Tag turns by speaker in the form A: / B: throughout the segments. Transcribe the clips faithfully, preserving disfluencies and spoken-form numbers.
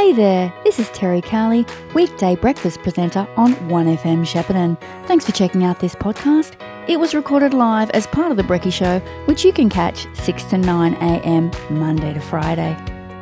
A: Hey there, this is Terry Carley, weekday breakfast presenter on one F M Shepparton. Thanks for checking out this podcast. It was recorded live as part of The Brekkie Show, which you can catch six to nine a m Monday to Friday.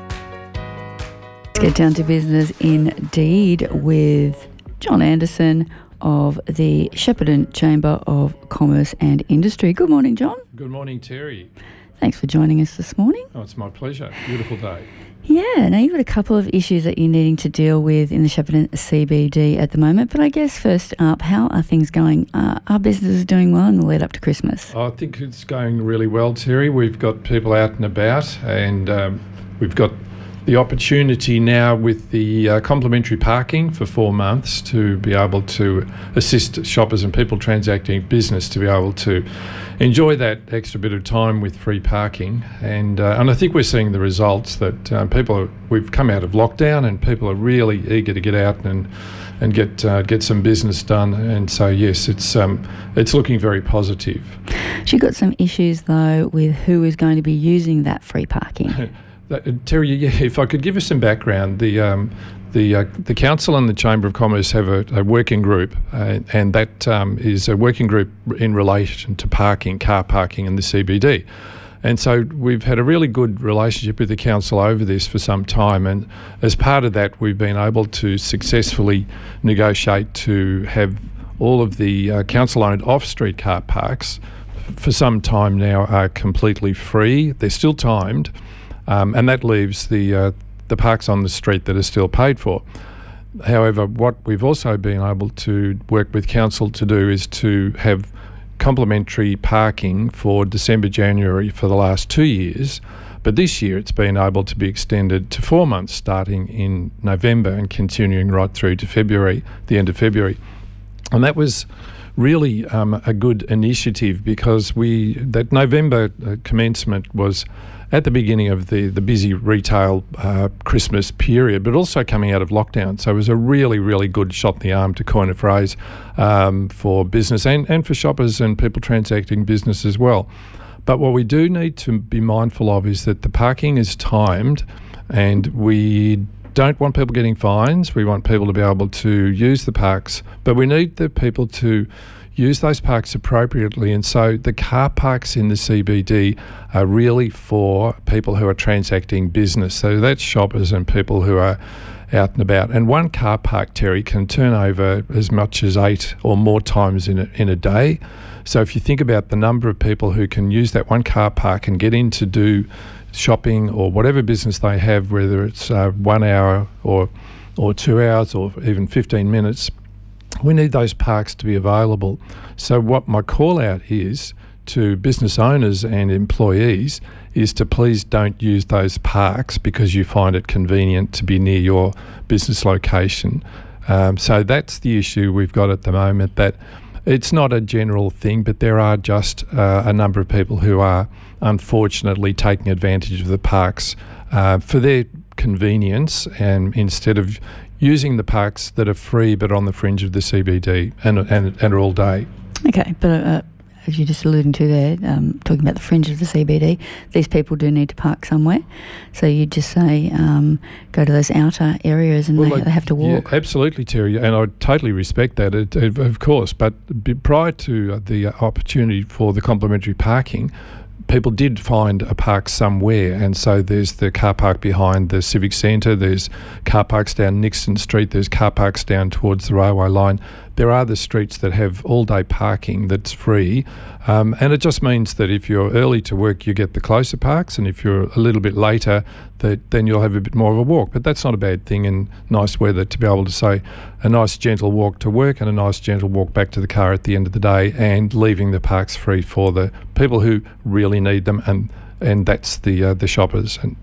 A: Let's get down to business indeed with John Anderson of the Shepparton Chamber of Commerce and Industry. Good morning, John.
B: Good morning, Terry.
A: Thanks for joining us this morning.
B: Oh, it's my pleasure. Beautiful day.
A: Yeah, now you've got a couple of issues that you're needing to deal with in the Shepparton C B D at the moment, but I guess first up, how are things going? Uh, are businesses doing well in the lead up to Christmas?
B: I think it's going really well, Terry. We've got people out and about, and um, we've got the opportunity now with the uh, complimentary parking for four months to be able to assist shoppers and people transacting business to be able to enjoy that extra bit of time with free parking. And uh, and I think we're seeing the results that uh, people are, we've come out of lockdown and people are really eager to get out and and get uh, get some business done. And so yes, it's um it's looking very positive.
A: You've got some issues though with who is going to be using that free parking.
B: That, Terry, yeah, if I could give you some background, the um, the uh, the council and the Chamber of Commerce have a, a working group, uh, and that um, is a working group in relation to parking, car parking in the C B D. And so we've had a really good relationship with the council over this for some time, and as part of that, we've been able to successfully negotiate to have all of the uh, council-owned off-street car parks for some time now are completely free. They're still timed. Um, and that leaves the uh, the parks on the street that are still paid for. However, what we've also been able to work with council to do is to have complimentary parking for December, January for the last two years. But this year it's been able to be extended to four months starting in November and continuing right through to February, the end of February. And that was really um, a good initiative because we that November uh, commencement was at the beginning of the, the busy retail uh, Christmas period, but also coming out of lockdown. So it was a really, really good shot in the arm, to coin a phrase, um, for business and, and for shoppers and people transacting business as well. But what we do need to be mindful of is that the parking is timed, and we don't want people getting fines. We want people to be able to use the parks, but we need the people to use those parks appropriately. And so the car parks in the C B D are really for people who are transacting business. So that's shoppers and people who are out and about. And one car park, Terry, can turn over as much as eight or more times in a, in a day. So if you think about the number of people who can use that one car park and get in to do shopping or whatever business they have, whether it's uh, one hour or or two hours or even fifteen minutes, we need those parks to be available. So what my call out is to business owners and employees is to please don't use those parks because you find it convenient to be near your business location. Um, so that's the issue we've got at the moment, that it's not a general thing, but there are just uh, a number of people who are unfortunately taking advantage of the parks uh, for their convenience, and instead of using the parks that are free but on the fringe of the C B D and and, and are all day.
A: Okay, but uh, as you're just alluding to there, um, talking about the fringe of the C B D, these people do need to park somewhere. So you just say um, go to those outer areas and well, they, they have to walk.
B: Yeah, absolutely, Terry, and I totally respect that, it, it, of course. But prior to the opportunity for the complimentary parking, people did find a park somewhere, and so there's the car park behind the Civic Centre, there's car parks down Nixon Street, there's car parks down towards the railway line. There are the streets that have all-day parking that's free, um, and it just means that if you're early to work, you get the closer parks, and if you're a little bit later, that then you'll have a bit more of a walk. But that's not a bad thing in nice weather, to be able to say a nice gentle walk to work and a nice gentle walk back to the car at the end of the day, and leaving the parks free for the people who really need them, and and that's the uh, the shoppers. And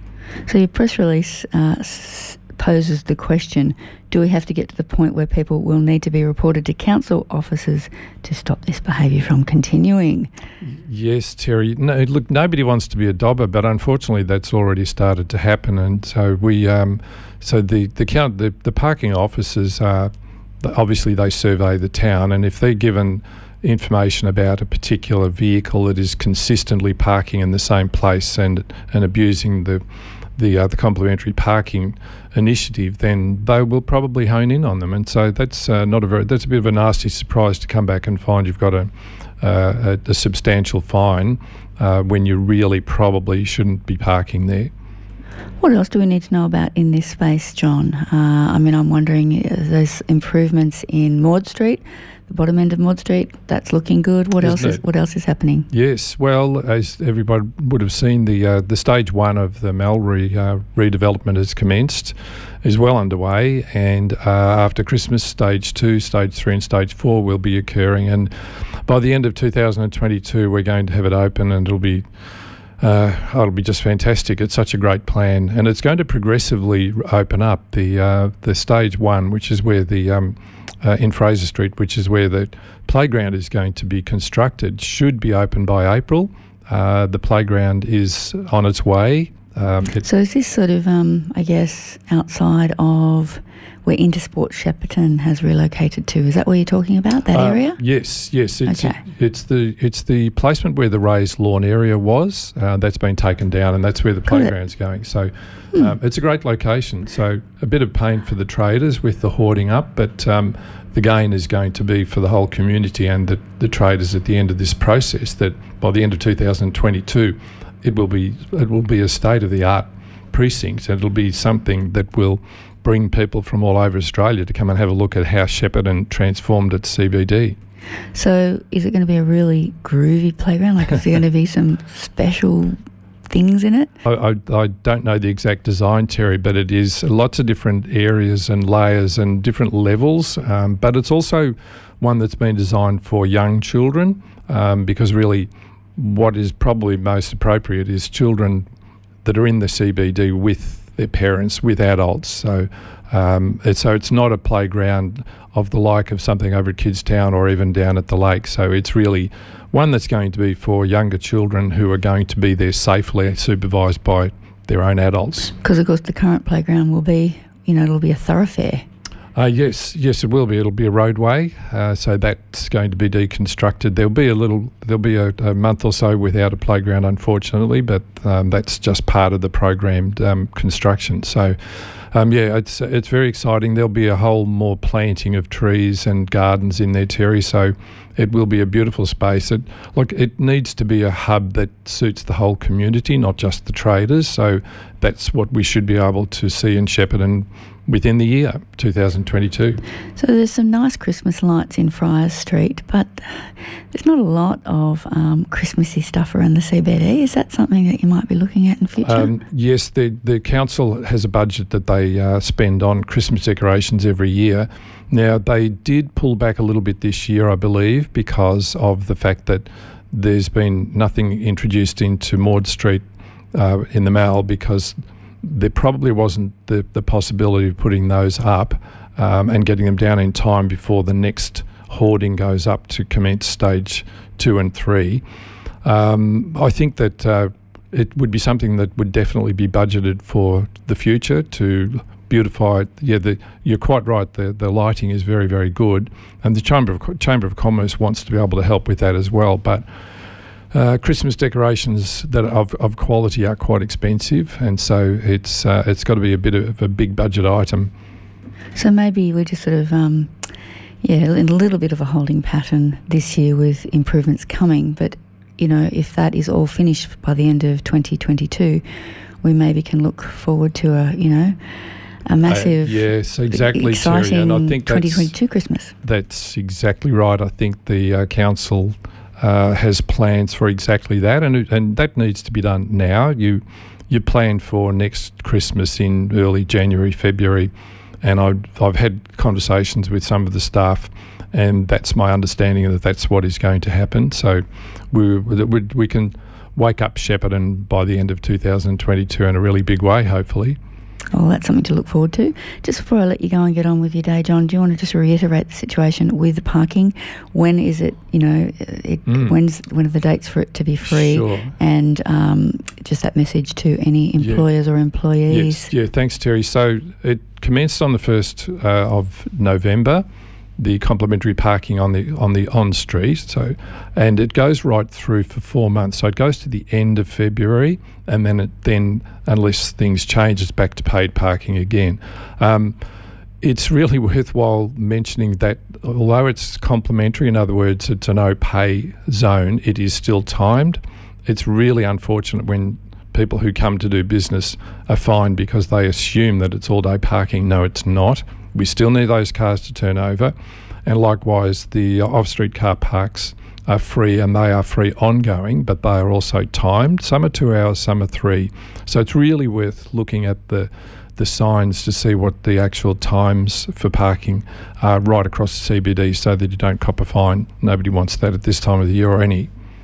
A: so your press release uh, s- poses the question, do we have to get to the point where people will need to be reported to council officers to stop this behaviour from continuing?
B: Yes, Terry. No, look, nobody wants to be a dobber, but unfortunately that's already started to happen. And so we, um, so the the count the, the parking officers are obviously they survey the town, and if they're given information about a particular vehicle that is consistently parking in the same place and and abusing the the uh, the complementary parking initiative, then they will probably hone in on them. And so that's uh, not a very that's a bit of a nasty surprise to come back and find you've got a uh, a, a substantial fine uh, when you really probably shouldn't be parking there.
A: What else do we need to know about in this space, John? Uh, I mean, I'm wondering, uh, there's improvements in Maud Street, the bottom end of Maud Street. That's looking good. What else is What else is happening?
B: Yes, well, as everybody would have seen, the uh, the stage one of the Mallory uh, redevelopment has commenced, is well underway, and uh, after Christmas, stage two, stage three, and stage four will be occurring. And by the end of two thousand twenty-two, we're going to have it open, and it'll be. Uh, oh, it'll be just fantastic. It's such a great plan, and it's going to progressively open up. The uh, the stage one, which is where the um, uh, in Fraser Street, which is where the playground is going to be constructed, should be open by April. Uh, the playground is on its way. Um,
A: so is this sort of, um, I guess, outside of where Intersport Shepparton has relocated to? Is that what you're talking about, that
B: uh,
A: area?
B: Yes, yes. It's,
A: okay.
B: it, it's the it's the placement where the raised lawn area was. Uh, that's been taken down, and that's where the playground's going. So hmm. um, it's a great location. So a bit of pain for the traders with the hoarding up, but um, the gain is going to be for the whole community and the, the traders at the end of this process, that by the end of two thousand twenty-two, it will be it will be a state-of-the-art precinct, and it'll be something that will bring people from all over Australia to come and have a look at how Shepparton transformed its C B D.
A: So is it going to be a really groovy playground? Like, is there going to be some special things in it?
B: I, I, I don't know the exact design, Terry, but it is lots of different areas and layers and different levels, um, but it's also one that's been designed for young children, um, because really what is probably most appropriate is children that are in the C B D with their parents, with adults. So um, it's, so it's not a playground of the like of something over at Kidstown or even down at the lake. So it's really one that's going to be for younger children who are going to be there safely, supervised by their own adults.
A: Because of course the current playground will be, you know, it'll be a thoroughfare.
B: Uh, yes, yes, it will be. It'll be a roadway, uh, so that's going to be deconstructed. There'll be a little, there'll be a, a month or so without a playground, unfortunately, but um, that's just part of the programmed um, construction. So, um, yeah, it's it's very exciting. There'll be a whole more planting of trees and gardens in there, Terry. So, it will be a beautiful space. It look, it needs to be a hub that suits the whole community, not just the traders. So, that's what we should be able to see in Shepparton within the year two thousand twenty-two.
A: So there's some nice Christmas lights in Friars Street, but there's not a lot of um, Christmassy stuff around the C B D. Is that something that you might be looking at in future?
B: Um, yes, the the council has a budget that they uh, spend on Christmas decorations every year. Now, they did pull back a little bit this year, I believe, because of the fact that there's been nothing introduced into Maud Street uh, in the Mall, because there probably wasn't the, the possibility of putting those up um, and getting them down in time before the next hoarding goes up to commence stage two and three. Um, I think that uh, it would be something that would definitely be budgeted for the future to beautify it. Yeah, the, you're quite right. The the lighting is very, very good, and the Chamber of Chamber of Commerce wants to be able to help with that as well. But Uh, Christmas decorations that are of, of quality are quite expensive, and so it's uh, it's got to be a bit of a big budget item.
A: So maybe we just sort of, um, yeah, in a little bit of a holding pattern this year with improvements coming. But, you know, if that is all finished by the end of twenty twenty-two, we maybe can look forward to a, you know, a massive,
B: uh, yes, exactly,
A: exciting
B: Terry, and I think
A: twenty twenty-two Christmas.
B: That's exactly right. I think the uh, council Uh, has plans for exactly that, and and that needs to be done now. You you plan for next Christmas in early January, February, and I've, I've had conversations with some of the staff, and that's my understanding that that's what is going to happen. So we we, we can wake up Shepparton by the end of two thousand twenty-two in a really big way, hopefully.
A: Oh, that's something to look forward to. Just before I let you go and get on with your day, John, do you want to just reiterate the situation with the parking? When is it, you know, it,
B: mm.
A: when's, when are the dates for it to be free?
B: Sure.
A: And um, just that message to any employers yeah. or employees.
B: Yes, yeah, thanks, Terry. So it commenced on the first uh, of November. the complimentary parking on the on the on street. So, and it goes right through for four months. So it goes to the end of February, and then it then, unless things change, it's back to paid parking again. Um, it's really worthwhile mentioning that although it's complimentary, in other words, it's a no pay zone, it is still timed. It's really unfortunate when people who come to do business are fined because they assume that it's all day parking. No, it's not. We still need those cars to turn over, and likewise the off-street car parks are free, and they are free ongoing, but they are also timed. Some are two hours, some are three. So it's really worth looking at the the signs to see what the actual times for parking are right across the C B D, so that you don't cop a fine. Nobody wants that at this time of the year or any.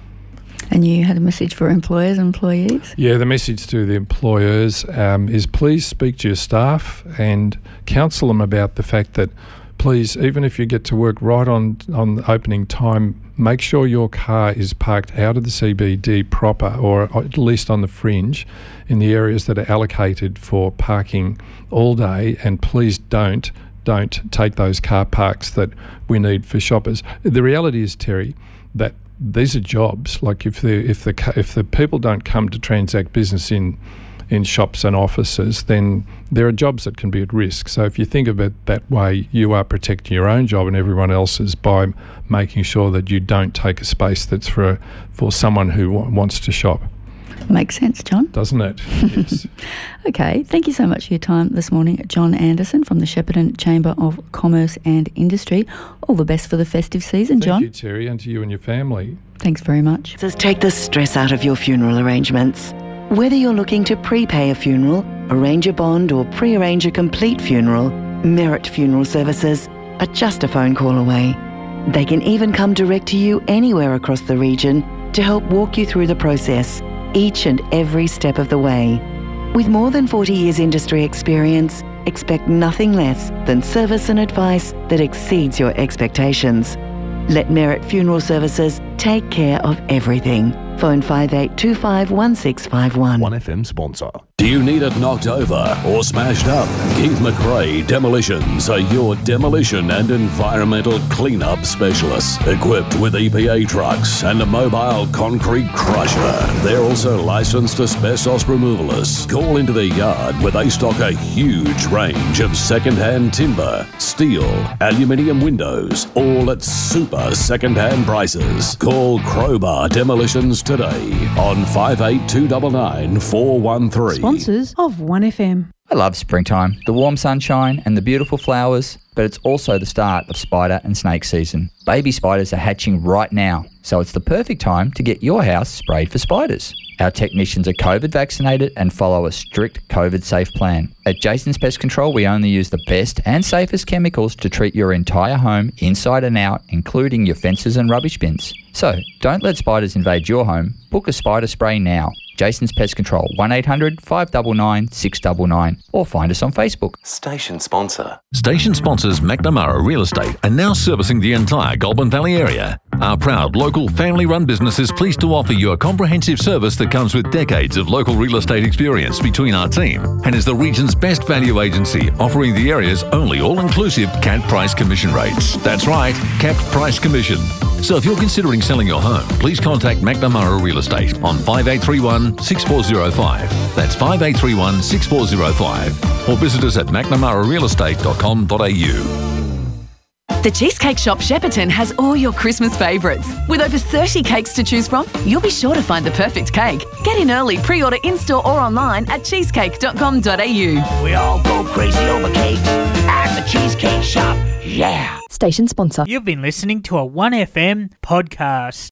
A: And you had a message for employers and employees? Yeah,
B: the message to the employers um, is please speak to your staff and counsel them about the fact that please, even if you get to work right on, on the opening time, make sure your car is parked out of the C B D proper, or at least on the fringe in the areas that are allocated for parking all day, and please don't don't take those car parks that we need for shoppers. The reality is, Terry, that these are jobs. Like if the if the if the people don't come to transact business in in shops and offices, then there are jobs that can be at risk. So if you think of it that way, you are protecting your own job and everyone else's by making sure that you don't take a space that's for for someone who w- wants to shop.
A: Makes sense, John.
B: Doesn't it? Yes.
A: Okay, thank you so much for your time this morning, John Anderson from the Shepparton Chamber of Commerce and Industry. All the best for the festive season,
B: Thank
A: John.
B: Thank you, Terry, and to you and your family.
A: Thanks very much.
C: Just take the stress out of your funeral arrangements. Whether you're looking to prepay a funeral, arrange a bond, or pre-arrange a complete funeral, Merit Funeral Services are just a phone call away. They can even come direct to you anywhere across the region to help walk you through the process, each and every step of the way. With more than forty years industry experience, expect nothing less than service and advice that exceeds your expectations. Let Merit Funeral Services take care of everything. Phone five eight two five one six five one.
D: one F M sponsor.
E: Do you need it knocked over or smashed up? Keith McRae Demolitions are your demolition and environmental cleanup specialists. Equipped with E P A trucks and a mobile concrete crusher. They're also licensed asbestos removalists. Call into their yard where they stock a huge range of second-hand timber, steel, aluminium windows, all at super second-hand prices. Call Crowbar Demolitions today on five eight two nine nine four one three.
F: Sponsors of one F M.
G: I love springtime, the warm sunshine and the beautiful flowers, but it's also the start of spider and snake season. Baby spiders are hatching right now, so it's the perfect time to get your house sprayed for spiders. Our technicians are COVID vaccinated and follow a strict COVID safe plan. At Jason's Pest Control, we only use the best and safest chemicals to treat your entire home inside and out, including your fences and rubbish bins. So, don't let spiders invade your home. Book a spider spray now. Jason's Pest Control, one eight hundred five nine nine six nine nine, or find us on Facebook.
H: Station sponsor.
I: Station sponsors McNamara Real Estate are now servicing the entire Goulburn Valley area. Our proud local family-run business is pleased to offer you a comprehensive service that comes with decades of local real estate experience between our team and is the region's best value agency, offering the area's only all-inclusive capped price commission rates. That's right, capped price commission. So if you're considering selling your home, please contact McNamara Real Estate on five eight three one six four zero five. That's five eight three one six four zero five. Or visit us at mcnamara real estate dot com dot a u.
J: The Cheesecake Shop Shepparton has all your Christmas favourites. With over thirty cakes to choose from, you'll be sure to find the perfect cake. Get in early, pre-order in-store or online at cheesecake dot com dot a u.
K: We all go crazy over cake at the Cheesecake Shop. Yeah.
L: Station sponsor.
F: You've been listening to a one F M podcast.